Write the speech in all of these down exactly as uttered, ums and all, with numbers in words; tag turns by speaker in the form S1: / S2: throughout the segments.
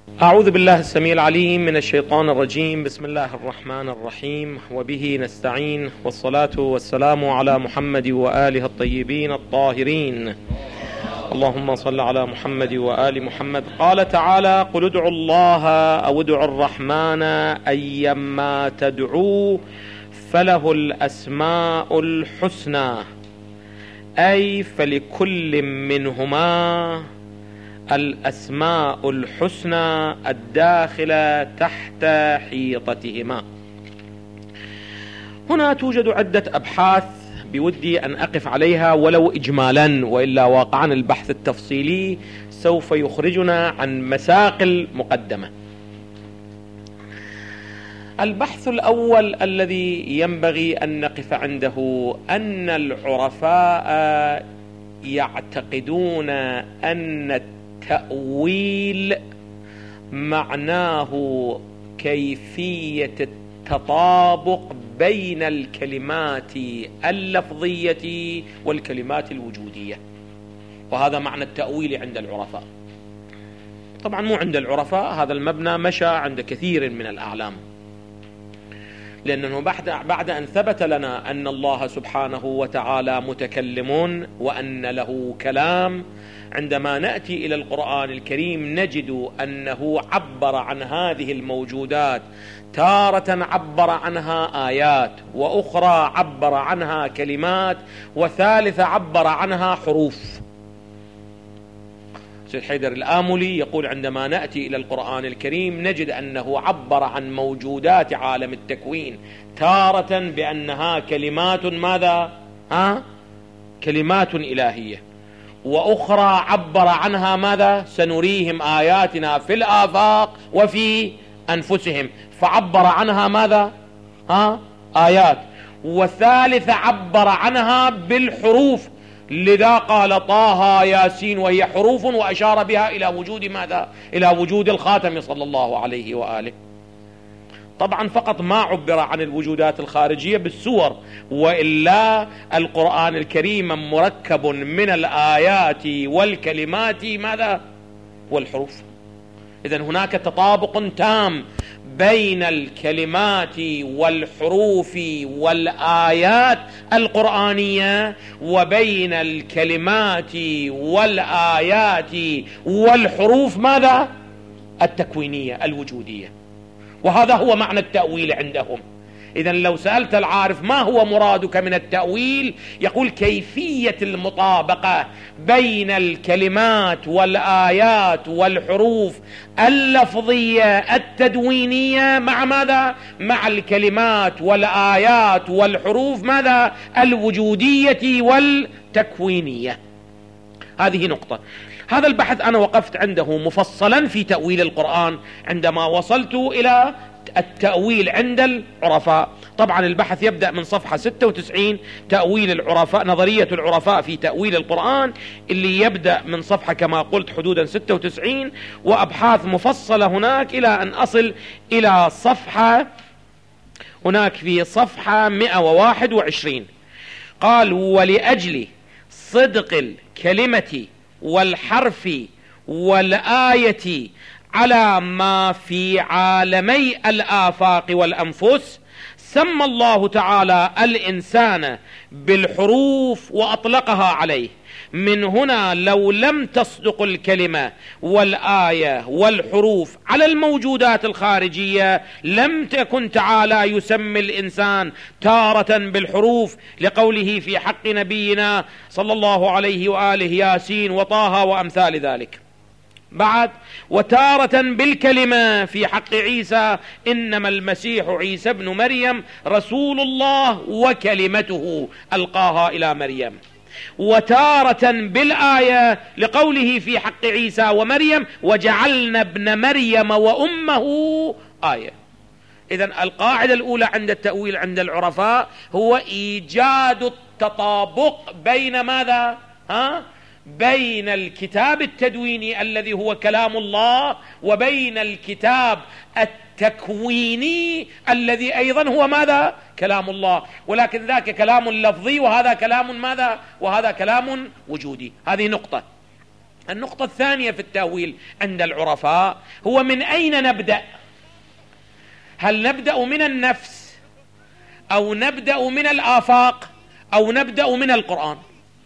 S1: أعوذ بالله السميع العليم من الشيطان الرجيم. بسم الله الرحمن الرحيم، وبه نستعين، والصلاة والسلام على محمد وآله الطيبين الطاهرين. اللهم صل على محمد وآل محمد. قال تعالى: قل ادعوا الله أو ادعوا الرحمن أيما تدعوا فله الأسماء الحسنى، أي فلكل منهما الأسماء الحسنى الداخلة تحت حيطتهما. هنا توجد عدة أبحاث بودي أن أقف عليها ولو إجمالا، وإلا واقعا البحث التفصيلي سوف يخرجنا عن مساق المقدمة. البحث الأول الذي ينبغي أن نقف عنده أن العرفاء يعتقدون أن التأويل معناه كيفية التطابق بين الكلمات اللفظية والكلمات الوجودية، وهذا معنى التأويل عند العرفاء. طبعا مو عند العرفاء، هذا المبنى مشى عند كثير من الأعلام، لأنه بعد بعد أن ثبت لنا أن الله سبحانه وتعالى متكلم وأن له كلام، عندما نأتي إلى القرآن الكريم نجد أنه عبر عن هذه الموجودات، تارة عبر عنها آيات، وأخرى عبر عنها كلمات، وثالثة عبر عنها حروف. سيد حيدر الآملي يقول: عندما نأتي إلى القرآن الكريم نجد أنه عبر عن موجودات عالم التكوين تارة بأنها كلمات ماذا؟ ها؟ كلمات إلهية، وأخرى عبر عنها ماذا؟ سنريهم آياتنا في الآفاق وفي أنفسهم، فعبر عنها ماذا؟ ها؟ آيات. وثالث عبر عنها بالحروف، لذا قال طه ياسين وهي حروف، وأشار بها إلى وجود ماذا؟ إلى وجود الخاتم صلى الله عليه وآله. طبعا فقط ما عبر عن الوجودات الخارجية بالسور، وإلا القرآن الكريم مركب من الآيات والكلمات ماذا؟ والحروف. إذن هناك تطابق تام بين الكلمات والحروف والآيات القرآنية وبين الكلمات والآيات والحروف ماذا؟ التكوينية الوجودية. وهذا هو معنى التأويل عندهم. إذن لو سألت العارف ما هو مرادك من التأويل، يقول كيفية المطابقة بين الكلمات والآيات والحروف اللفظية التدوينية مع ماذا؟ مع الكلمات والآيات والحروف ماذا؟ الوجودية والتكوينية. هذه نقطة. هذا البحث أنا وقفت عنده مفصلا في تأويل القرآن عندما وصلت إلى التأويل عند العرفاء. طبعا البحث يبدأ من صفحة ستة وتسعين، تأويل العرفاء، نظرية العرفاء في تأويل القرآن، اللي يبدأ من صفحة كما قلت حدودا ستة وتسعين، وأبحاث مفصلة هناك إلى أن أصل إلى صفحة هناك في صفحة مئة وواحد وعشرين. قال: ولأجل صدق الكلمة والحرف والآية على ما في عالمي الآفاق والأنفس، سمى الله تعالى الإنسان بالحروف وأطلقها عليه. من هنا لو لم تصدق الكلمة والآية والحروف على الموجودات الخارجية لم تكن تعالى يسمي الإنسان تارة بالحروف، لقوله في حق نبينا صلى الله عليه وآله: ياسين وطه وأمثال ذلك. بعد: وتارة بالكلمة في حق عيسى: إنما المسيح عيسى ابن مريم رسول الله وكلمته ألقاها إلى مريم. وتارة بالآية لقوله في حق عيسى ومريم: وجعلنا ابن مريم وأمه آية. إذن القاعدة الأولى عند التأويل عند العرفاء هو إيجاد التطابق بين ماذا؟ ها؟ بين الكتاب التدويني الذي هو كلام الله وبين الكتاب التكويني الذي أيضا هو ماذا؟ كلام الله، ولكن ذاك كلام لفظي وهذا كلام ماذا؟ وهذا كلام وجودي. هذه نقطة. النقطة الثانية في التأويل عند العرفاء هو من أين نبدأ؟ هل نبدأ من النفس أو نبدأ من الآفاق أو نبدأ من القرآن؟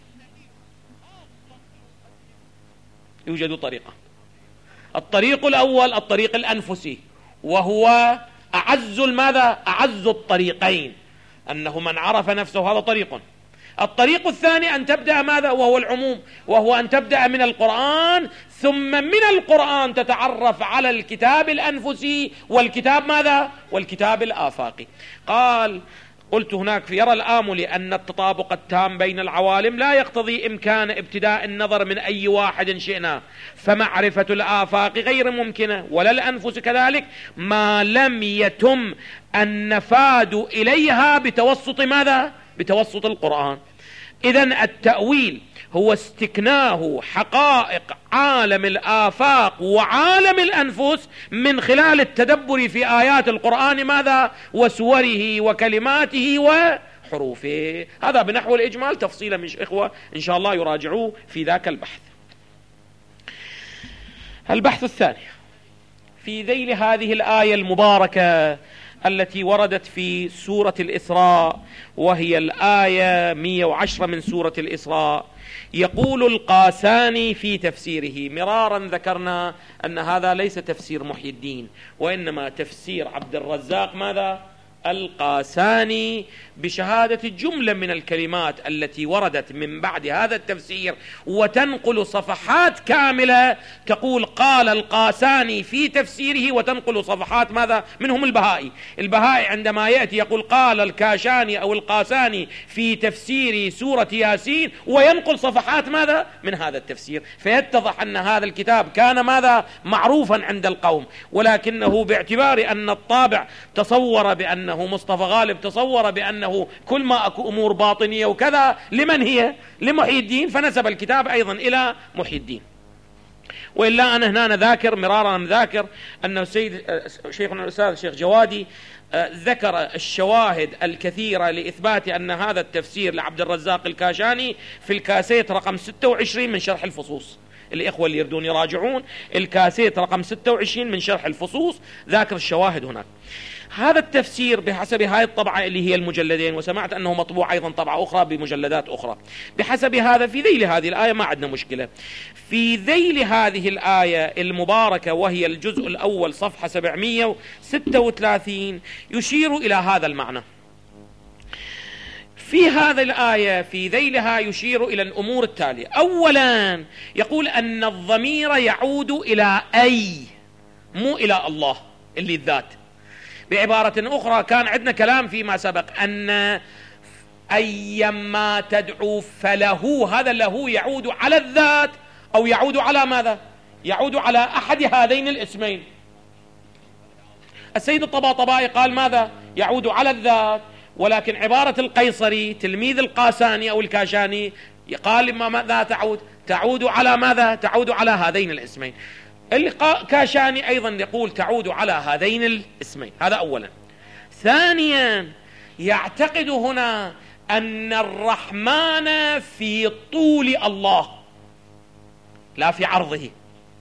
S1: يوجد طريقة. الطريق الأول الطريق الأنفسي، وهو أعز الماذا؟ أعز الطريقين، أنه من عرف نفسه هذا طريق. الطريق الثاني أن تبدأ ماذا؟ وهو العموم، وهو أن تبدأ من القرآن، ثم من القرآن تتعرف على الكتاب الأنفسي والكتاب ماذا؟ والكتاب الآفاقي. قال قلت هناك يرى الآملي أن التطابق التام بين العوالم لا يقتضي إمكان ابتداء النظر من أي واحد شئنا، فمعرفة الآفاق غير ممكنة ولا الأنفس كذلك ما لم يتم النفاد إليها بتوسط ماذا؟ بتوسط القرآن. إذن التأويل هو استكناه حقائق عالم الآفاق وعالم الأنفس من خلال التدبر في آيات القرآن ماذا؟ وسوره وكلماته وحروفه. هذا بنحو الإجمال، تفصيلا من إخوة إن شاء الله يراجعوه في ذاك البحث. البحث الثاني في ذيل هذه الآية المباركة التي وردت في سورة الإسراء، وهي الآية مئة وعشرة من سورة الإسراء. يقول القاساني في تفسيره، مرارا ذكرنا أن هذا ليس تفسير محي الدين، وإنما تفسير عبد الرزاق ماذا؟ القاساني، بشهادة جملة من الكلمات التي وردت من بعد هذا التفسير، وتنقل صفحات كاملة تقول قال القاساني في تفسيره، وتنقل صفحات ماذا؟ منهم البهائي. البهائي عندما يأتي يقول قال الكاشاني أو القاساني في تفسير سورة ياسين، وينقل صفحات ماذا؟ من هذا التفسير، فيتضح أن هذا الكتاب كان ماذا؟ معروفا عند القوم، ولكنه باعتبار أن الطابع تصور بأن مصطفى غالب تصور بأنه كل ما أكو أمور باطنية وكذا، لمن هي؟ لمحي الدين، فنسب الكتاب أيضا إلى محي الدين. وإلا أنا هنا ذاكر مرارا ذاكر أن السيد شيخنا الأستاذ الشيخ جوادي ذكر الشواهد الكثيرة لإثبات أن هذا التفسير لعبد الرزاق الكاشاني في الكاسيت رقم ستة وعشرين من شرح الفصوص. الإخوة اللي يردون يراجعون الكاسيت رقم ستة وعشرين من شرح الفصوص، ذاكر الشواهد هناك. هذا التفسير بحسب هذه الطبعة اللي هي المجلدين، وسمعت أنه مطبوع أيضا طبعة أخرى بمجلدات أخرى، بحسب هذا في ذيل هذه الآية ما عندنا مشكلة. في ذيل هذه الآية المباركة وهي الجزء الأول صفحة سبعمئة وستة وثلاثين يشير إلى هذا المعنى. في هذه الآية في ذيلها يشير إلى الأمور التالية. أولا يقول أن الضمير يعود إلى أي، مو إلى الله اللي الذات. بعبارة أخرى كان عندنا كلام فيما سبق أن أيما تدعو فله، هذا له يعود على الذات أو يعود على ماذا؟ يعود على أحد هذين الاسمين. السيد الطباطبائي قال ماذا؟ يعود على الذات، ولكن عبارة القيصري تلميذ القاساني أو الكاشاني قال ماذا تعود؟ تعود على ماذا؟ تعود على هذين الاسمين. الكاشاني أيضا يقول تعود على هذين الاسمين. هذا أولا. ثانيا يعتقد هنا أن الرحمن في طول الله لا في عرضه،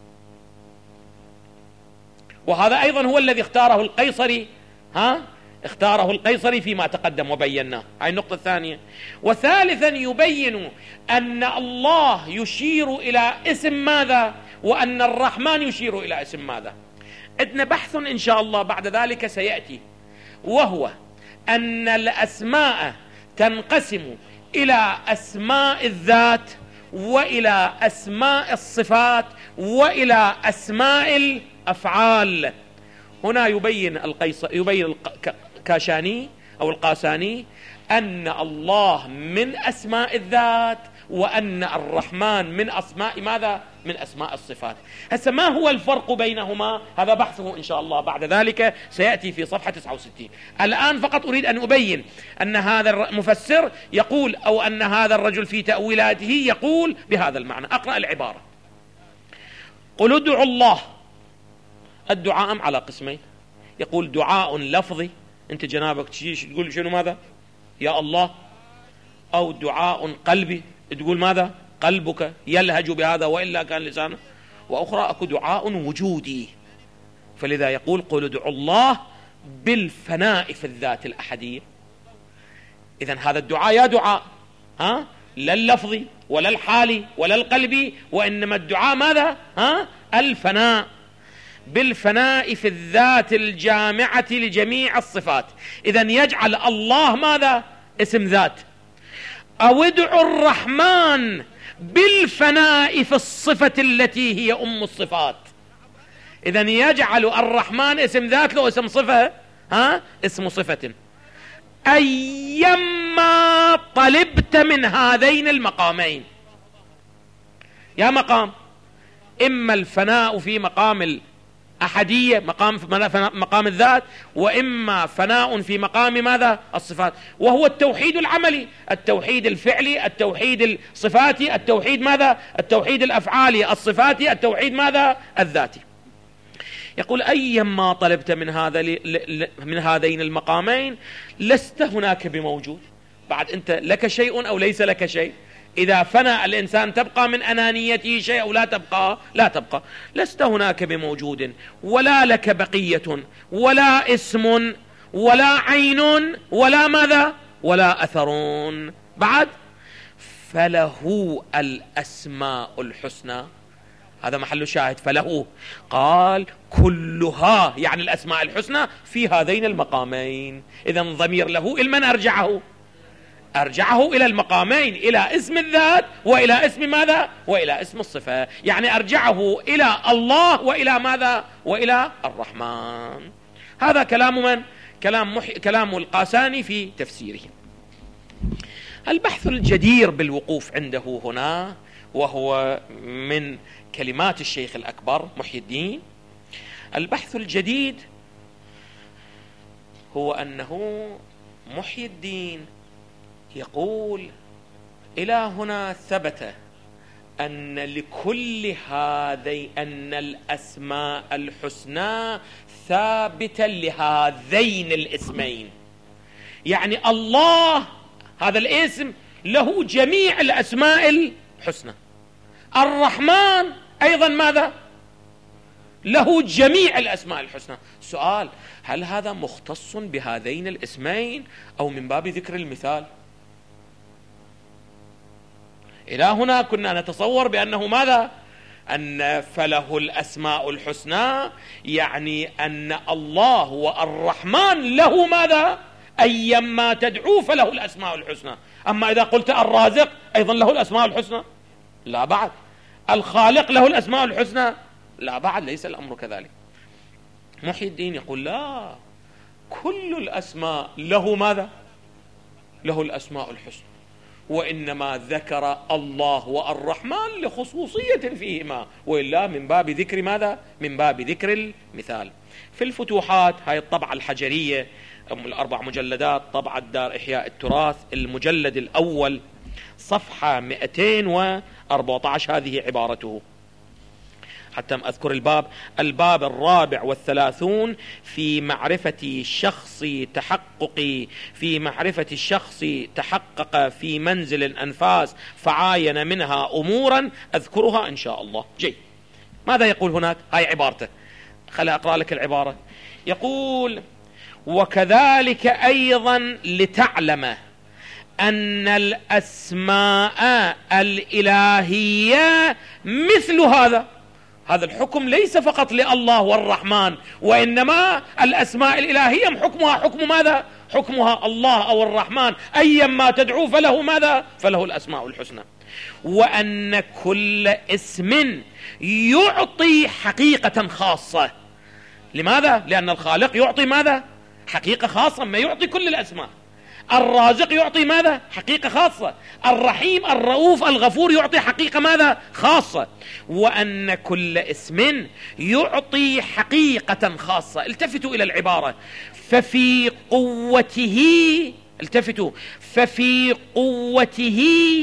S1: وهذا أيضا هو الذي اختاره القيصري، ها اختاره القيصري فيما تقدم وبيناه. هاي النقطة الثانية. وثالثا يبين أن الله يشير إلى اسم ماذا؟ وأن الرحمن يشير إلى اسم ماذا؟ عندنا بحث إن شاء الله بعد ذلك سيأتي، وهو أن الأسماء تنقسم إلى أسماء الذات وإلى أسماء الصفات وإلى أسماء الأفعال. هنا يبين القيص يبين الكاشاني أو القاساني أن الله من أسماء الذات، وأن الرحمن من أسماء ماذا؟ من أسماء الصفات. هسه ما هو الفرق بينهما؟ هذا بحثه إن شاء الله بعد ذلك سيأتي في صفحة تسعة وستين. الآن فقط أريد أن أبين أن هذا المفسر يقول، أو أن هذا الرجل في تأويلاته يقول بهذا المعنى. أقرأ العبارة: قل ادعوا الله. الدعاء على قسمين، يقول دعاء لفظي، أنت جنابك تقول شنو ماذا؟ يا الله. أو دعاء قلبي، تقول ماذا؟ قلبك يلهج بهذا وإلا كان لسانه، وأخرى أكو دعاء وجودي. فلذا يقول قل ادعوا الله بالفناء في الذات الأحدية. إذن هذا الدعاء يا دعاء ها لا اللفظي ولا الحالي ولا القلبي، وإنما الدعاء ماذا؟ ها الفناء، بالفناء في الذات الجامعة لجميع الصفات. إذن يجعل الله ماذا؟ اسم ذات. أو ادعوا الرحمن بالفناء في الصفة التي هي أم الصفات. إذن يجعل الرحمن اسم ذات له اسم صفة، ها اسم صفة. أيما طلبت من هذين المقامين، يا مقام إما الفناء في مقام الأحدية، مقام مقام الذات، وإما فناء في مقام ماذا؟ الصفات، وهو التوحيد العملي، التوحيد الفعلي، التوحيد الصفاتي، التوحيد ماذا؟ التوحيد الأفعالي، الصفاتي، التوحيد ماذا؟ الذاتي. يقول أيما طلبت من هذا من هذين المقامين لست هناك بموجود. بعد أنت لك شيء أو ليس لك شيء. إذا فنى الإنسان تبقى من أنانيته شيء أو لا تبقى؟ لا تبقى. لست هناك بموجود، ولا لك بقية، ولا اسم، ولا عين، ولا ماذا؟ ولا أثرون. بعد فله الأسماء الحسنى، هذا محل شاهد. فله قال كلها، يعني الأسماء الحسنى في هذين المقامين. إذن ضمير له لمن أرجعه؟ أرجعه إلى المقامين، إلى اسم الذات وإلى اسم ماذا؟ وإلى اسم الصفة. يعني أرجعه إلى الله وإلى ماذا؟ وإلى الرحمن. هذا كلام من؟ كلام, محي... كلام القاساني في تفسيره. البحث الجدير بالوقوف عنده هنا، وهو من كلمات الشيخ الأكبر محي الدين، البحث الجديد هو أنه محي الدين يقول إلى هنا ثبت أن لكل هذين أن الأسماء الحسنى ثابتة لهذين الاسمين. يعني الله هذا الاسم له جميع الأسماء الحسنى، الرحمن أيضا ماذا؟ له جميع الأسماء الحسنى. سؤال: هل هذا مختص بهذين الاسمين أو من باب ذكر المثال؟ إلى هنا كنا نتصور بأنه ماذا؟ أن فله الأسماء الحسنى، يعني أن الله والرحمن له ماذا؟ أيما تدعو فله الأسماء الحسنى. أما إذا قلت الرازق أيضا له الأسماء الحسنى؟ لا بعد. الخالق له الأسماء الحسنى؟ لا بعد، ليس الأمر كذلك. محي الدين يقول لا، كل الأسماء له ماذا؟ له الأسماء الحسنى، وإنما ذكر الله والرحمن لخصوصية فيهما، وإلا من باب ذكر ماذا؟ من باب ذكر المثال. في الفتوحات، هاي الطبعة الحجرية أم الأربع مجلدات، طبعة دار إحياء التراث، المجلد الأول صفحة مئتين وأربعة عشر، هذه عبارته حتى أذكر الباب. الباب الرابع والثلاثون في معرفة شخص تحقق في معرفة الشخص تحقق في منزل الأنفاس فعاين منها أمورا أذكرها إن شاء الله. جي، ماذا يقول هناك؟ هاي عبارته، خلي أقرأ لك العبارة. يقول: وكذلك أيضا لتعلم أن الأسماء الإلهية مثل هذا. هذا الحكم ليس فقط لله والرحمن، وإنما الأسماء الإلهية حكمها حكم ماذا؟ حكمها الله أو الرحمن، أيما تدعو فله ماذا؟ فله الأسماء الحسنى. وأن كل اسم يعطي حقيقة خاصة. لماذا؟ لأن الخالق يعطي ماذا؟ حقيقة خاصة، ما يعطي كل الأسماء. الرازق يعطي ماذا؟ حقيقة خاصة. الرحيم الرؤوف الغفور يعطي حقيقة ماذا؟ خاصة. وأن كل اسم يعطي حقيقة خاصة. التفتوا إلى العبارة: ففي قوته، التفتوا، ففي قوته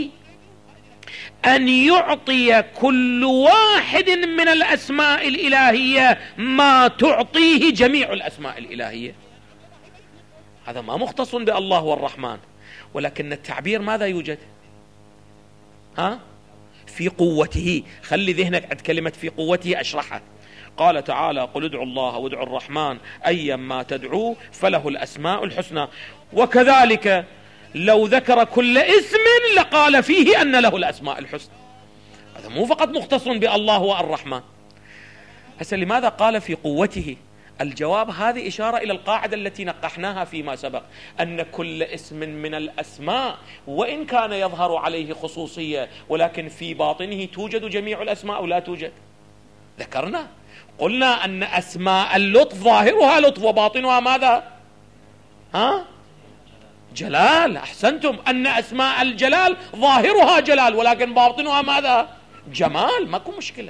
S1: أن يعطي كل واحد من الأسماء الإلهية ما تعطيه جميع الأسماء الإلهية. هذا ما مختص بالله والرحمن، ولكن التعبير ماذا يوجد؟ ها؟ في قوته. خلي ذهنك عند كلمة في قوته أشرحها. قال تعالى: قل ادعوا الله وادعوا الرحمن أيما تدعوا فله الأسماء الحسنى. وكذلك لو ذكر كل اسم لقال فيه أن له الأسماء الحسنى. هذا مو فقط مختص بالله والرحمن. هسه لماذا قال في قوته؟ الجواب هذه إشارة إلى القاعدة التي نقحناها فيما سبق، أن كل اسم من الأسماء وإن كان يظهر عليه خصوصية ولكن في باطنه توجد جميع الأسماء أو لا توجد. ذكرنا قلنا أن أسماء اللطف ظاهرها لطف وباطنها ماذا؟ ها؟ جلال. أحسنتم، أن أسماء الجلال ظاهرها جلال ولكن باطنها ماذا؟ جمال. ماكو مشكلة.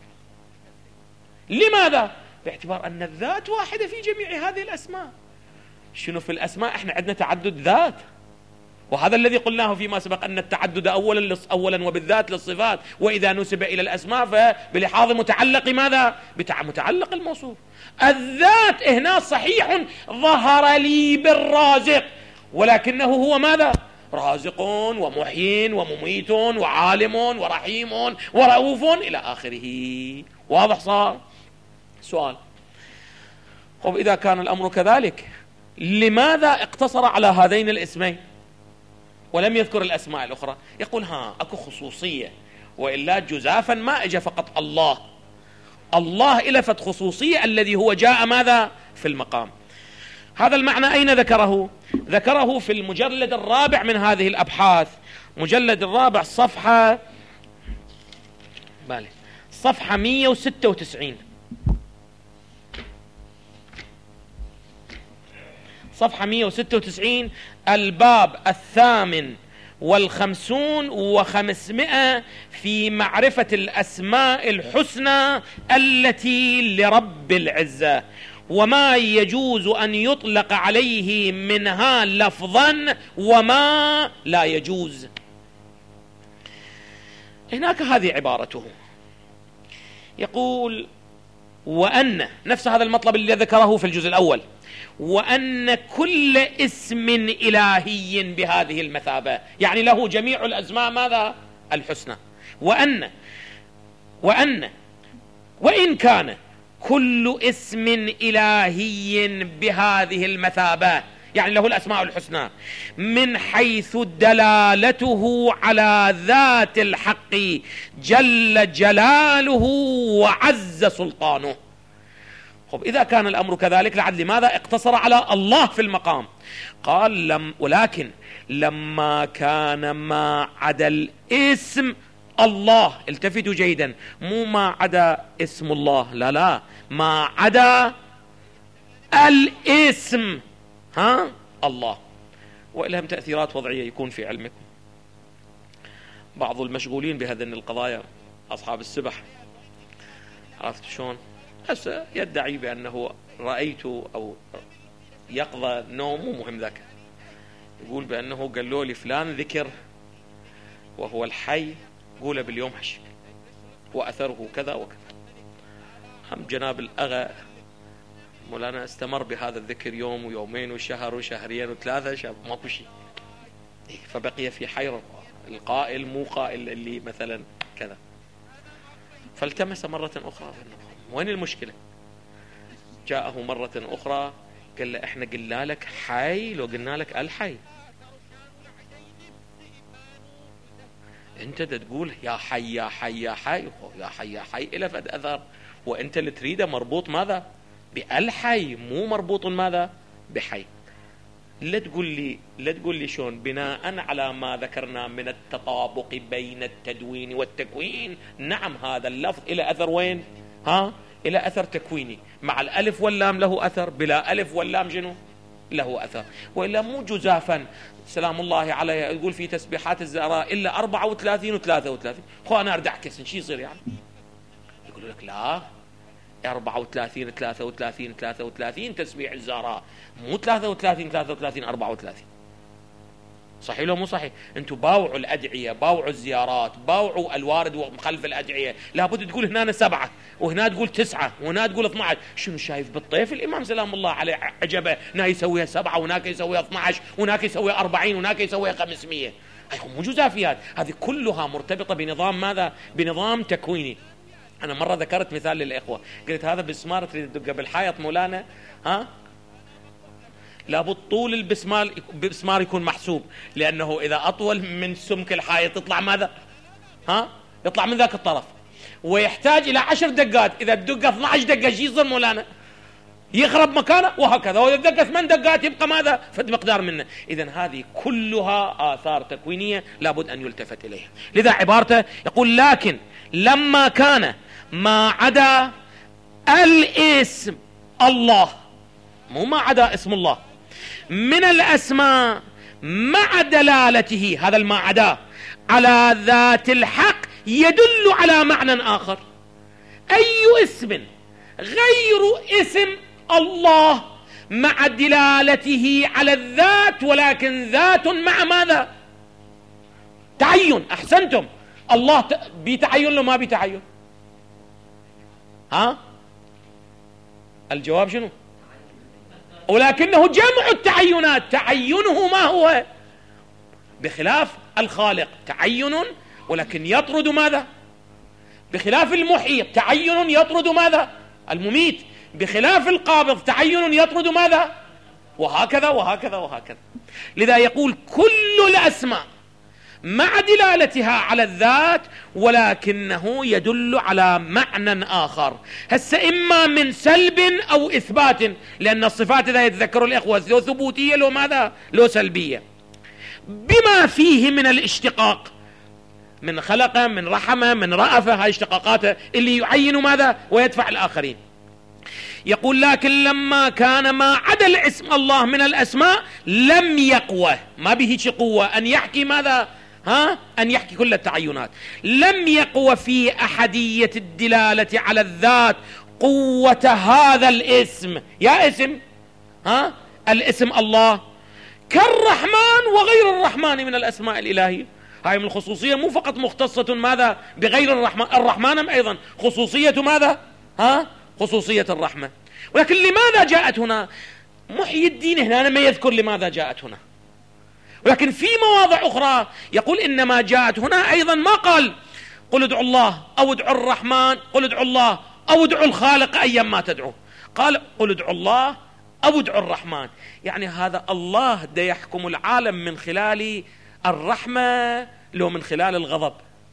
S1: لماذا؟ باعتبار أن الذات واحدة في جميع هذه الأسماء. شنو في الأسماء؟ احنا عندنا تعدد ذات، وهذا الذي قلناه فيما سبق، أن التعدد أولا أولا وبالذات للصفات، وإذا نسب إلى الأسماء فبلحاظ متعلق ماذا؟ متعلق الموصوف. الذات هنا صحيح ظهر لي بالرازق، ولكنه هو ماذا؟ رازق ومحيين ومميت وعالم ورحيم ورؤوف إلى آخره. واضح صار؟ سؤال: طب إذا كان الأمر كذلك لماذا اقتصر على هذين الاسمين ولم يذكر الأسماء الأخرى؟ يقول ها أكو خصوصية، وإلا جزافا ما اجى فقط الله. الله إلفت خصوصية الذي هو جاء ماذا؟ في المقام. هذا المعنى أين ذكره؟ ذكره في المجلد الرابع من هذه الأبحاث، مجلد الرابع صفحة بالي صفحة مئة وستة وتسعين، صفحة مئة وستة وتسعين، الباب الثامن والخمسون وخمسمائة في معرفة الأسماء الحسنى التي لرب العزة وما يجوز أن يطلق عليه منها لفظا وما لا يجوز. هناك هذه عبارته، يقول: وأن نفس هذا المطلب اللي ذكره في الجزء الأول، وأن كل اسم إلهي بهذه المثابة، يعني له جميع الأسماء ماذا؟ الحسنى. وأن وأن وإن كان كل اسم إلهي بهذه المثابة، يعني له الأسماء الحسنى، من حيث دلالته على ذات الحق جل جلاله وعز سلطانه. طب إذا كان الأمر كذلك لعد لماذا اقتصر على الله في المقام؟ قال: لم ولكن لما كان ما عدا الاسم الله، التفتوا جيدا، مو ما عدا اسم الله، لا لا، ما عدا الاسم ها الله. وإلهم تأثيرات وضعية يكون في علمكم. بعض المشغولين بهذين القضايا أصحاب السبح، عرفت شلون؟ هسه يدعي بأنه رأيت أو يقظة نوم، مو مهم ذاك، يقول بأنه قالوا لي فلان ذكر وهو الحي قوله باليوم هش وأثره كذا وكذا. هم جناب الأغا مولانا استمر بهذا الذكر يوم ويومين وشهر وشهرين وثلاثة، شاب ماكو شيء، فبقي في حيرة. القائل مو قائل اللي مثلا كذا، فالتمس مرة أخرى وين المشكلة؟ جاءه مرة أخرى قال له: احنا قلنا لك حي لو قلنا لك الحي، انت تقول يا حي يا حي يا حي يا حي يا حي إلى فد أثر، وانت اللي تريده مربوط ماذا؟ بالحي، مو مربوط ماذا؟ بحي. لا تقول لي لا تقول لي شلون بناء على ما ذكرنا من التطابق بين التدوين والتكوين. نعم هذا اللفظ إلى أثر وين؟ ها؟ إلى أثر تكويني، مع الألف واللام له أثر، بلا ألف واللام جنو له أثر. وإلا مو جزافا سلام الله عليه يقول في تسبيحات الزهراء إلا أربعة وثلاثين وثلاثة وثلاثين. خو أنا أردع كسن شي يصير يعني؟ يقول لك لا، أربعة وثلاثين ثلاثة وثلاثين ثلاثة وثلاثين تسبيح الزهراء، مو ثلاثة وثلاثين ثلاثة وثلاثين أربعة وثلاثين. صحيح لو مو صحيح؟ انتم باوعوا الأدعية، باوعوا الزيارات، باوعوا الوارد وخلف الأدعية. لابد تقول هنا سبعة وهنا تقول تسعة وهنا تقول اثنى عشر. شنو شايف بالطيف الإمام سلام الله عليه عجبه، هنا يسويها سبعة وهناك يسويها اثنى عشر وهناك يسويها أربعين وهناك يسويها خمسمية. مو جزافيات، هذه كلها مرتبطة بنظام ماذا؟ بنظام تكويني. أنا مرة ذكرت مثال للإخوة، قلت هذا بسمار تريد تدقه بالحائط مولانا، ها لابد طول البسمار بسمار يكون محسوب، لأنه إذا أطول من سمك الحائط يطلع ماذا؟ ها يطلع من ذاك الطرف، ويحتاج إلى عشر دقات. إذا تدقه اثنتي عشرة دقة شو يصير مولانا؟ يخرب مكانه، وهكذا. وإذا دقه ثمان دقات يبقى ماذا؟ فد مقدار منه. إذن هذه كلها آثار تكوينية لابد أن يلتفت إليها. لذا عبارته يقول لكن لما كان ما عدا الاسم الله، مو ما عدا اسم الله، من الأسماء مع دلالته، هذا الما عدا، على ذات الحق يدل على معنى آخر. أي اسم غير اسم الله مع دلالته على الذات، ولكن ذات مع ماذا؟ تعين. أحسنتم. الله بتعين له ما بتعين؟ ها الجواب شنو؟ ولكنه جمع التعينات. تعينه ما هو؟ بخلاف الخالق تعين ولكن يطرد ماذا؟ بخلاف المحيي تعين يطرد ماذا؟ المميت. بخلاف القابض تعين يطرد ماذا؟ وهكذا وهكذا وهكذا. لذا يقول كل الأسماء مع دلالتها على الذات، ولكنه يدل على معنى آخر. هسه إما من سلب أو إثبات، لأن الصفات إذا يتذكروا الإخوة لو ثبوتية لو ماذا؟ لو سلبية، بما فيه من الاشتقاق، من خلقه، من رحمه، من رأفه، هاي اشتقاقاته اللي يعين ماذا؟ ويدفع الآخرين. يقول لكن لما كان ما عدا الاسم الله من الأسماء لم يقوى، ما به قوة أن يحكي ماذا؟ ها أن يحكي كل التعينات. لم يقوى في أحدية الدلالة على الذات قوة هذا الاسم. يا اسم ها الاسم الله كالرحمن وغير الرحمن من الأسماء الإلهية. هاي من الخصوصية مو فقط مختصة ماذا بغير الرحمن، الرحمن أيضا خصوصية ماذا؟ ها خصوصية الرحمة. ولكن لماذا جاءت هنا؟ محيي الدين هنا ما يذكر لماذا جاءت هنا، ولكن في مواضع أخرى يقول إنما جاءت هنا أيضا. ما قال قل ادعوا الله أو ادعوا الرحمن، قل ادعوا الله أو ادعوا الخالق أيا ما تدعو، قال قل ادعوا الله أو ادعوا الرحمن. يعني هذا الله دا يحكم العالم من خلال الرحمة لو من خلال الغضب.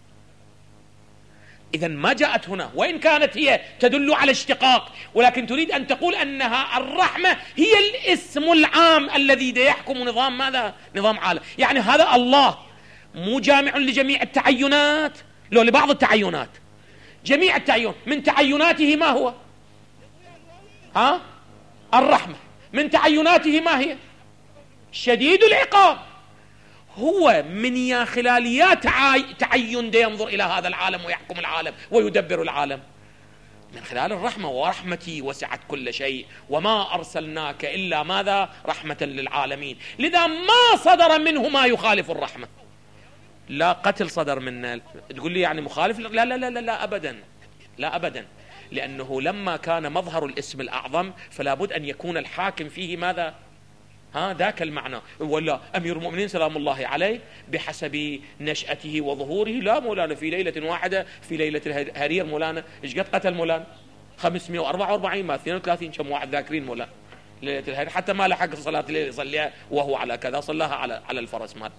S1: إذن ما جاءت هنا، وإن كانت هي تدل على اشتقاق، ولكن تريد أن تقول أنها الرحمة هي الاسم العام الذي دا يحكم نظام ماذا؟ نظام عالم. يعني هذا الله مو جامع لجميع التعينات، لو لبعض التعينات، جميع التعينات. من تعيناته ما هو؟ ها الرحمة. من تعيناته ما هي؟ شديد العقاب. هو من يا خلاليات تعين دا ينظر إلى هذا العالم ويحكم العالم ويدبر العالم من خلال الرحمة. ورحمتي وسعت كل شيء وما أرسلناك إلا ماذا؟ رحمة للعالمين. لذا ما صدر منه ما يخالف الرحمة. لا قتل صدر منه تقول لي يعني مخالف؟ لا لا لا لا, لا أبدا، لا أبدا، لأنه لما كان مظهر الاسم الأعظم فلا بد أن يكون الحاكم فيه ماذا؟ ها ذاك المعنى. ولا أمير المؤمنين سلام الله عليه بحسب نشأته وظهوره، لا مولانا في ليلة واحدة في ليلة الهرير مولانا إيش قد قتل مولانا؟ خمسمائة وأربعة وأربعين ما اثنين وثلاثين كم واحد ذاكرين مولانا ليلة الهرير، حتى ما لحق صلاة الليل يصليها وهو على كذا، صلاها على على الفرس مال.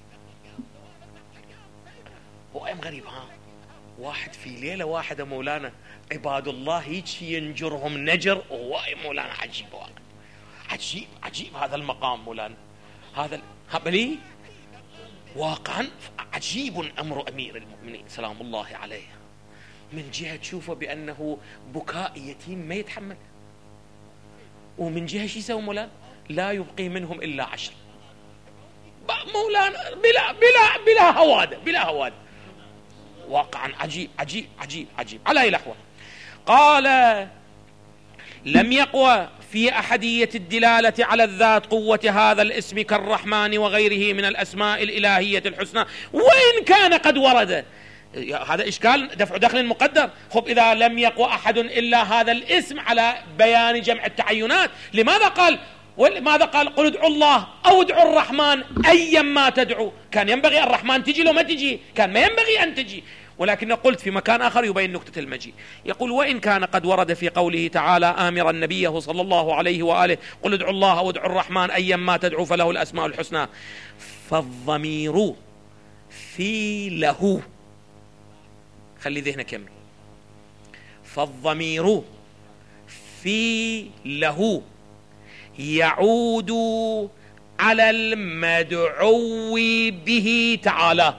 S1: وأيم غريب ها واحد في ليلة واحدة مولانا عباد الله هيك ينجرهم نجر، وهو مولانا عجيب واقع. عجيب عجيب هذا المقام مولانا، هذا هبلي واقعا عجيب أمر أمير المؤمنين سلام الله عليه. من جهة تشوفه بأنه بكاء يتيم ما يتحمل، ومن جهة شو يسوي مولانا؟ لا يبقي منهم إلا عشر مولانا بلا بلا بلا هوادة بلا هوادة. واقعا عجيب عجيب عجيب عجيب. على أي لحظة قال لم يقوى في أحدية الدلالة على الذات قوة هذا الاسم كالرحمن وغيره من الأسماء الإلهية الحسنى، وإن كان قد ورد. هذا إشكال دفع دخل مقدر. خب إذا لم يقوى أحد إلا هذا الاسم على بيان جمع التعينات، لماذا قال ماذا قال؟ قل ادعوا الله أو ادعوا الرحمن أيا ما تدعو. كان ينبغي الرحمن تجي لو ما تجي، كان ما ينبغي أن تجي، ولكن قلت في مكان آخر يبين نكتة المجيء. يقول وإن كان قد ورد في قوله تعالى آمرا نبيه صلى الله عليه وآله قل ادعوا الله أو ادعوا الرحمن أيا ما تدعو فله الأسماء الحسنى، فالضمير في له، خلي ذهنك يمي، فالضمير في له يعود على المدعو به تعالى.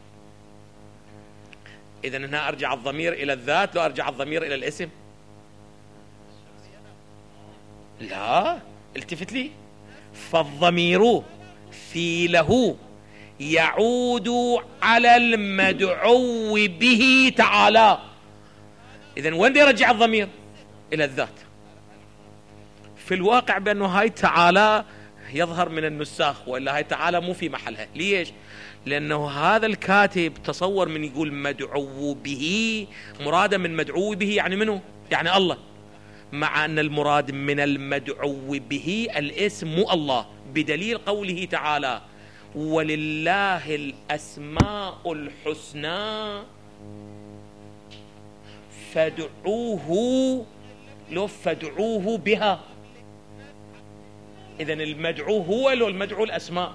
S1: إذن هنا أرجع الضمير إلى الذات، لو أرجع الضمير إلى الاسم؟ لا، التفت لي. فالضمير في له يعود على المدعو به تعالى. إذن وين يرجع الضمير؟ إلى الذات. في الواقع بأنه هاي تعالى يظهر من النساخ، وإلا هاي تعالى مو في محلها. ليش؟ لأنه هذا الكاتب تصور من يقول مدعو به، مرادا من مدعو به يعني منه؟ يعني الله، مع أن المراد من المدعو به الاسم مو الله، بدليل قوله تعالى ولله الأسماء الحسنى فادعوه، لو فادعوه بها. إذن المدعو هو لو المدعو الأسماء.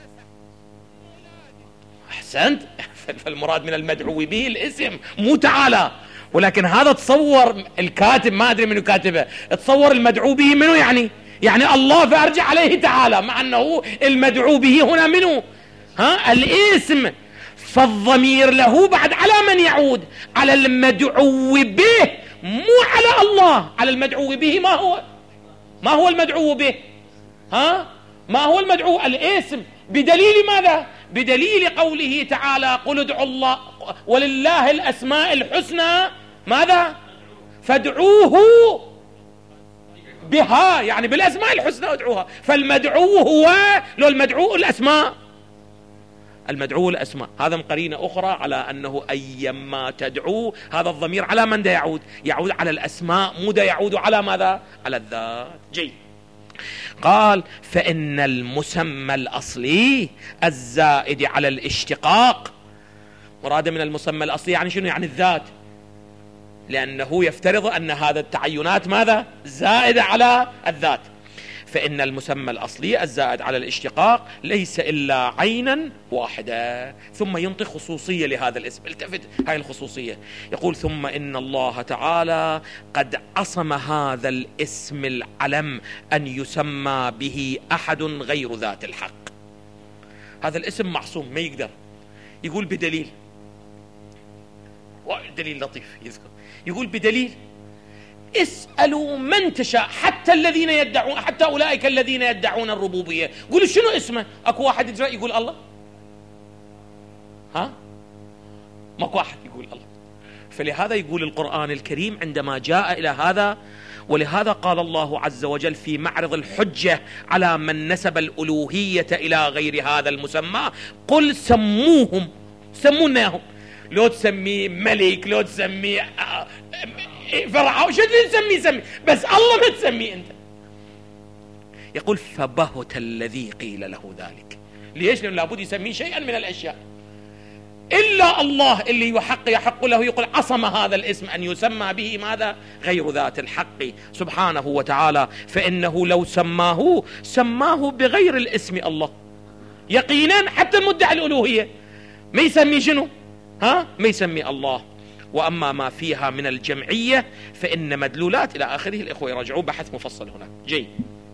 S1: أحسنت. فالمراد من المدعو به الاسم مو تعالى، ولكن هذا تصور الكاتب، ما أدري منو كاتبه، تصور المدعو به منو يعني يعني الله، فأرجع عليه تعالى، مع أنه المدعو به هنا منو؟ ها الاسم. فالضمير له بعد على من يعود؟ على المدعو به، مو على الله. على المدعو به ما هو؟ ما هو المدعو به؟ ها ما هو المدعو؟ الاسم. بدليل ماذا؟ بدليل قوله تعالى قل ادعوا الله ولله الأسماء الحسنى ماذا؟ فادعوه بها، يعني بالأسماء الحسنى ادعوها. فالمدعو هو لو المدعو الأسماء، المدعو الأسماء. هذا قرينة أخرى على أنه أيما تدعو هذا الضمير على من دا يعود؟ يعود على الأسماء، مو دا يعود على ماذا؟ على الذات. جيد. قال فإن المسمى الأصلي الزائد على الاشتقاق، مراد من المسمى الأصلي يعني شنو؟ يعني الذات، لأنه يفترض أن هذا التعينات ماذا؟ زائدة على الذات. فإن المسمى الأصلي الزائد على الاشتقاق ليس إلا عينا واحدة. ثم ينطي خصوصية لهذا الاسم، التفت هاي الخصوصية. يقول ثم إن الله تعالى قد عصم هذا الاسم العلم أن يسمى به أحد غير ذات الحق. هذا الاسم معصوم، ما يقدر. يقول بدليل، دليل لطيف يذكر، يقول بدليل اسألوا من تشاء حتى الذين يدعون، حتى أولئك الذين يدعون الربوبية، قولوا شنو اسمه؟ أكو واحد يجرأ يقول الله؟ ها؟ ماكو واحد يقول الله. فلهذا يقول القرآن الكريم عندما جاء إلى هذا، ولهذا قال الله عز وجل في معرض الحجة على من نسب الألوهية إلى غير هذا المسمى قل سموهم، سموناهم. لو تسميه ملك، لو تسميه فرعون، شو تسميه سمي، بس الله ما تسميه أنت. يقول فبهت الذي قيل له ذلك. ليش؟ لأنه لابد يسميه شيئا من الأشياء، إلا الله اللي يحق يحق له يقول عصم هذا الاسم أن يسمى به ماذا؟ غير ذات الحق سبحانه وتعالى. فإنه لو سماه سماه بغير الاسم الله يقينا، حتى المدعي الألوهية ما يسمي شنو؟ ها؟ ما يسمي الله. وأما ما فيها من الجمعية فإن مدلولات إلى آخره. الإخوة يرجعوا بحث مفصل هناك. جيد.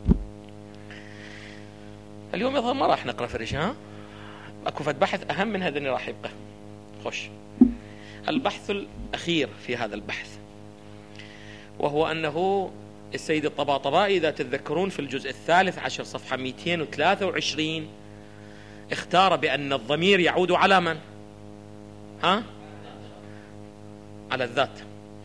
S1: اليوم يظهر ما راح نقرأ فرش، ها؟ أكو فد بحث أهم من هذا اللي راح يبقى. خش البحث الأخير في هذا البحث، وهو أنه السيد الطباطبائي إذا تتذكرون في الجزء الثالث عشر صفحة مئتين وثلاثة وعشرين اختار بأن الضمير يعود على من؟ ها؟ على الذات.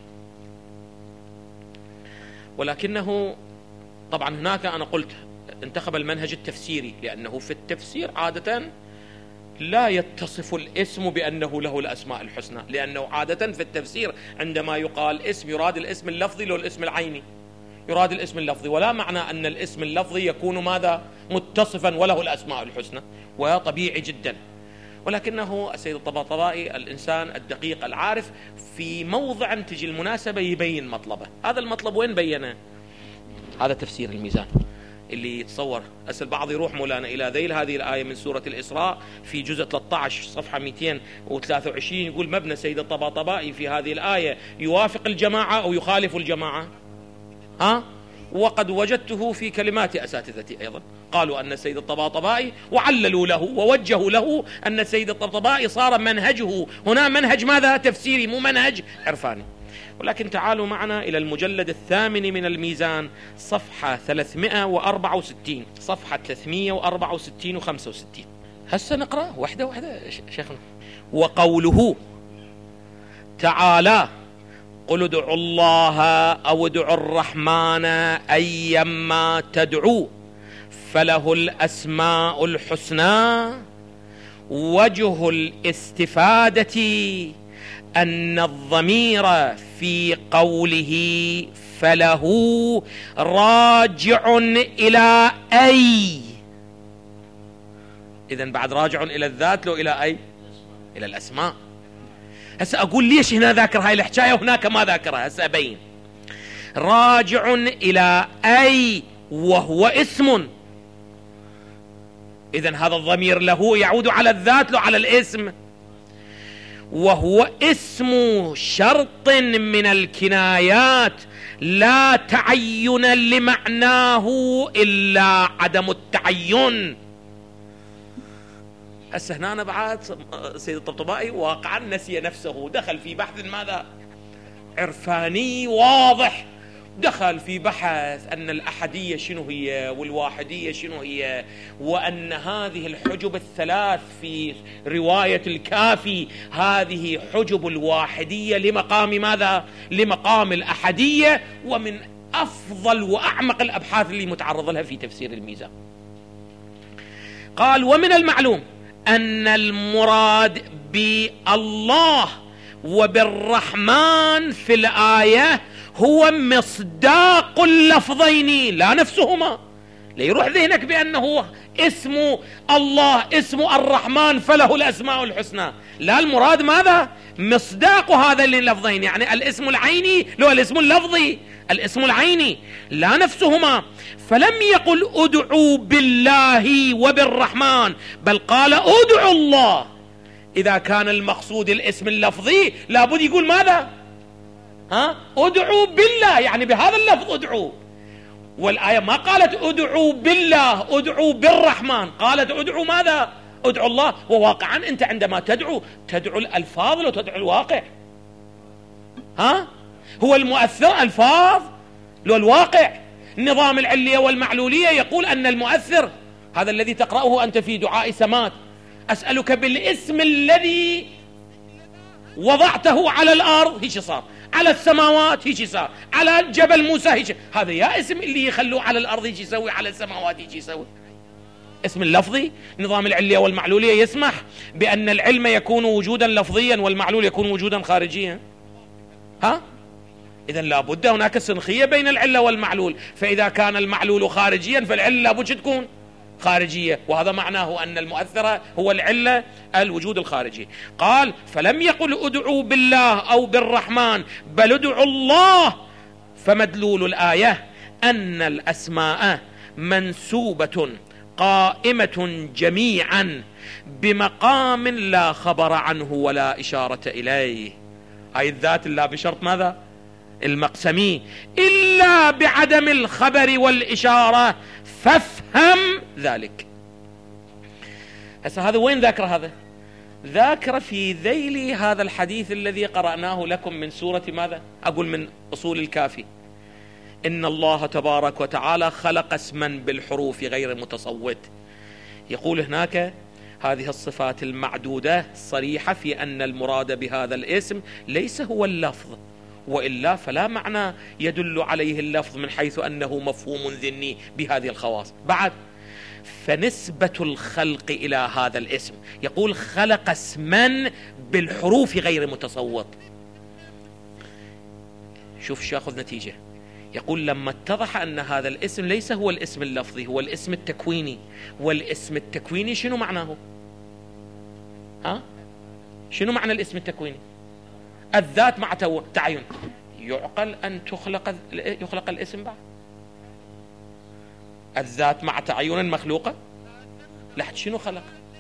S1: ولكنه طبعا هناك أنا قلت انتخب المنهج التفسيري، لأنه في التفسير عادة لا يتصف الاسم بأنه له الأسماء الحسنى، لأنه عادة في التفسير عندما يقال اسم يراد الاسم اللفظي لو الاسم العيني. يراد الاسم اللفظي، ولا معنى أن الاسم اللفظي يكون ماذا؟ متصفا وله الأسماء الحسنى، وطبيعي جدا. ولكنه السيد الطباطبائي الإنسان الدقيق العارف في موضع تجي المناسبة يبين مطلبه. هذا المطلب وين بينه؟ هذا تفسير الميزان اللي يتصور. أسأل بعض يروح مولانا إلى ذيل هذه الآية من سورة الإسراء في جزء ثلاثة عشر صفحة مئتين وثلاثة وعشرين، يقول مبنى سيد الطباطبائي في هذه الآية يوافق الجماعة أو يخالف الجماعة؟ ها؟ وقد وجدته في كلمات أساتذتي أيضا قالوا أن السيد الطباطبائي وعللوا له ووجهوا له أن السيد الطباطبائي صار منهجه هنا منهج ماذا؟ تفسيري، مو منهج عرفاني. ولكن تعالوا معنا إلى المجلد الثامن من الميزان صفحة ثلاثمائة وأربعة وستين، صفحة ثلاثمائة وأربعة وستين وخمسة وستين. هسه نقرأ واحدة واحدة شيخنا. وقوله تعالى قل ادعوا الله أو ادعوا الرحمن أيما تدعوا فله الأسماء الحسنى. وجه الاستفادة أن الضمير في قوله فله راجع إلى أي، إذن بعد راجع إلى الذات لو إلى أي؟ إلى الأسماء. هسه أقول ليش هنا ذاكر هاي الحكاية وهناك ما ذاكرها، هسه أبين. راجع إلى أي وهو اسم، إذن هذا الضمير له يعود على الذات لو على الاسم، وهو اسم شرط من الكنايات لا تعين لمعناه إلا عدم التعين. هسه هنا بعد سيد الطبطبائي واقعا نسي نفسه، دخل في بحث ماذا؟ عرفاني واضح، دخل في بحث أن الأحدية شنو هي والواحدية شنو هي، وأن هذه الحجب الثلاث في رواية الكافي هذه حجب الواحدية لمقام ماذا؟ لمقام الأحدية، ومن أفضل وأعمق الأبحاث اللي متعرض لها في تفسير الميزان. قال ومن المعلوم أن المراد بالله وبالرحمن في الآية هو مصداق اللفظين لا نفسهما. لا يروح ذهنك بأنه اسم الله اسم الرحمن فله الأسماء الحسنى، لا، المراد ماذا؟ مصداق هذا اللفظين، يعني الاسم العيني لو الاسم اللفظي، الاسم العيني لا نفسهما. فلم يقل ادعوا بالله وبالرحمن، بل قال ادعوا الله. إذا كان المقصود الاسم اللفظي لابد يقول ماذا؟ ها؟ ادعوا بالله، يعني بهذا اللفظ ادعوا. والآية ما قالت ادعوا بالله ادعوا بالرحمن، قالت ادعوا ماذا؟ ادعوا الله. وواقعا أنت عندما تدعو تدعو الألفاظ لو تدعو الواقع؟ ها؟ هو المؤثر ألفاظ لو الواقع؟ النظام العلية والمعلولية يقول أن المؤثر هذا الذي تقرأه أنت في دعاء سمات، أسألك بالاسم الذي وضعته على الأرض، هيك صار، على السماوات هيك صار، على جبل موسى هيك. هذا يا اسم اللي يخلوه على الأرض هيك يسوي، على السماوات هيك يسوي. اسم اللفظي نظام العلية والمعلولية يسمح بأن العلم يكون وجودا لفظيا والمعلول يكون وجودا خارجيا. ها؟ إذن لابد هناك سنخية بين العلة والمعلول، فإذا كان المعلول خارجيا فالعلة لابد تكون خارجية، وهذا معناه أن المؤثر هو العلة الوجود الخارجي. قال فلم يقل ادعوا بالله أو بالرحمن بل ادعوا الله. فمدلول الآية أن الأسماء منسوبة قائمة جميعا بمقام لا خبر عنه ولا إشارة إليه. هاي الذات لا بشرط ماذا؟ المقسمي، إلا بعدم الخبر والإشارة فافهم ذلك. هسه هذا وين ذاكر؟ هذا ذاكر في ذيل هذا الحديث الذي قرأناه لكم من سورة ماذا؟ أقول من أصول الكافي. إن الله تبارك وتعالى خلق اسما بالحروف غير متصوت. يقول هناك هذه الصفات المعدودة صريحة في أن المراد بهذا الاسم ليس هو اللفظ، وإلا فلا معنى يدل عليه اللفظ من حيث أنه مفهوم ذهني بهذه الخواص. بعد فنسبة الخلق إلى هذا الاسم، يقول خلق اسما بالحروف غير متصوت. شوف شو ياخذ نتيجة، يقول لما اتضح أن هذا الاسم ليس هو الاسم اللفظي، هو الاسم التكويني. والاسم التكويني شنو معناه؟ ها؟ شنو معنى الاسم التكويني؟ الذات مع تعين. يعقل أن تخلق يخلق الاسم بعد؟ الذات مع تعين مخلوقة؟ لحد شنو خلق؟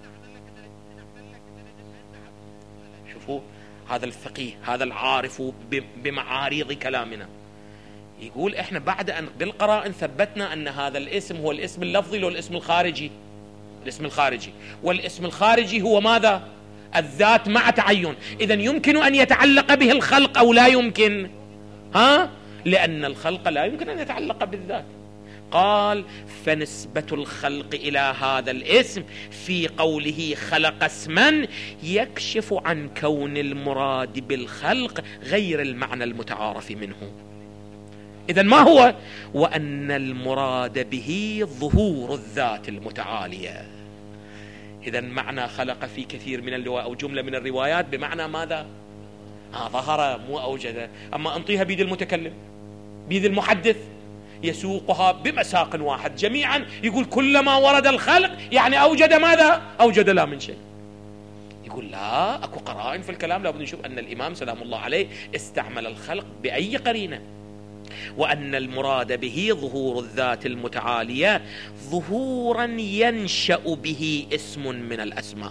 S1: شوفوا هذا الفقيه، هذا العارف بمعاريض كلامنا، يقول احنا بعد ان بالقرائن ثبتنا ان هذا الاسم هو الاسم اللفظي لو الاسم الخارجي، الاسم الخارجي، والاسم الخارجي هو ماذا؟ الذات مع تعين. اذا يمكن ان يتعلق به الخلق او لا يمكن؟ ها؟ لان الخلق لا يمكن ان يتعلق بالذات. قال فنسبة الخلق إلى هذا الاسم في قوله خلق اسما يكشف عن كون المراد بالخلق غير المعنى المتعارف منه. إذن ما هو؟ وأن المراد به ظهور الذات المتعالية. إذن معنى خلق في كثير من الروايات أو جملة من الروايات بمعنى ماذا؟ آه ظهر مو أوجد. أما أنطيها بيد المتكلم بيد المحدث يسوقها بمساق واحد جميعا، يقول كلما ورد الخلق يعني أوجد ماذا؟ أوجد لا من شيء. يقول لا، أكو قرائن في الكلام لابد نشوف أن الإمام سلام الله عليه استعمل الخلق بأي قرينة، وأن المراد به ظهور الذات المتعالية ظهورا ينشأ به اسم من الأسماء.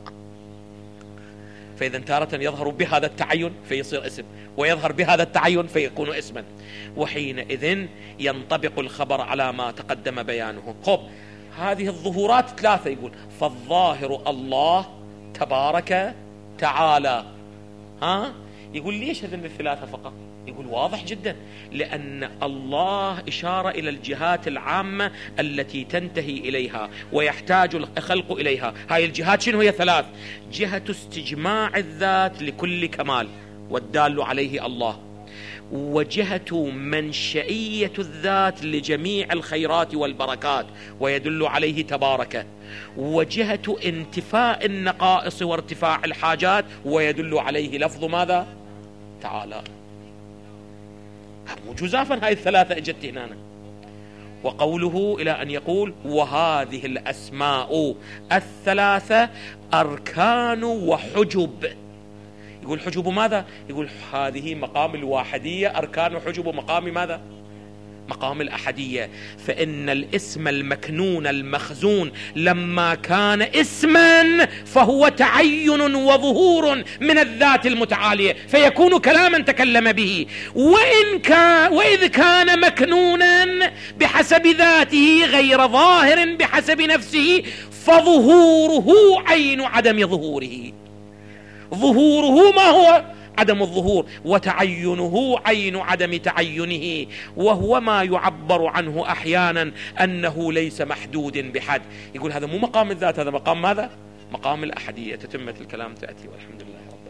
S1: فإذا تارة يظهر بهذا التعين فيصير اسم، ويظهر بهذا التعين فيكون اسما، وحينئذ ينطبق الخبر على ما تقدم بيانه. خب هذه الظهورات ثلاثة، يقول فالظاهر الله تبارك تعالى. ها؟ يقول ليش هذين الثلاثة فقط؟ يقول واضح جدا، لأن الله إشارة إلى الجهات العامة التي تنتهي إليها ويحتاج الخلق إليها. هاي الجهات شنو هي؟ ثلاث: جهة استجماع الذات لكل كمال والدال عليه الله، وجهة منشئية الذات لجميع الخيرات والبركات ويدل عليه تبارك، وجهة انتفاء النقائص وارتفاع الحاجات ويدل عليه لفظ ماذا؟ تعالى. مو جزافا، هاي الثلاثة اجت هنا. وقوله إلى أن يقول وهذه الأسماء الثلاثة أركان وحجب. يقول حجب ماذا؟ يقول هذه مقام الواحدية، أركان حجب ومقام ماذا؟ مقام الأحدية. فإن الاسم المكنون المخزون لما كان اسما فهو تعين وظهور من الذات المتعالية، فيكون كلاما تكلم به. وإن كان وإذ كان مكنونا بحسب ذاته غير ظاهر بحسب نفسه فظهوره عين عدم ظهوره. ظهوره ما هو؟ عدم الظهور، وتعينه عين عدم تعينه، وهو ما يعبر عنه أحيانا أنه ليس محدود بحد. يقول هذا مو مقام الذات، هذا مقام ماذا؟ مقام الأحدية. تتمة الكلام تأتي، والحمد لله رب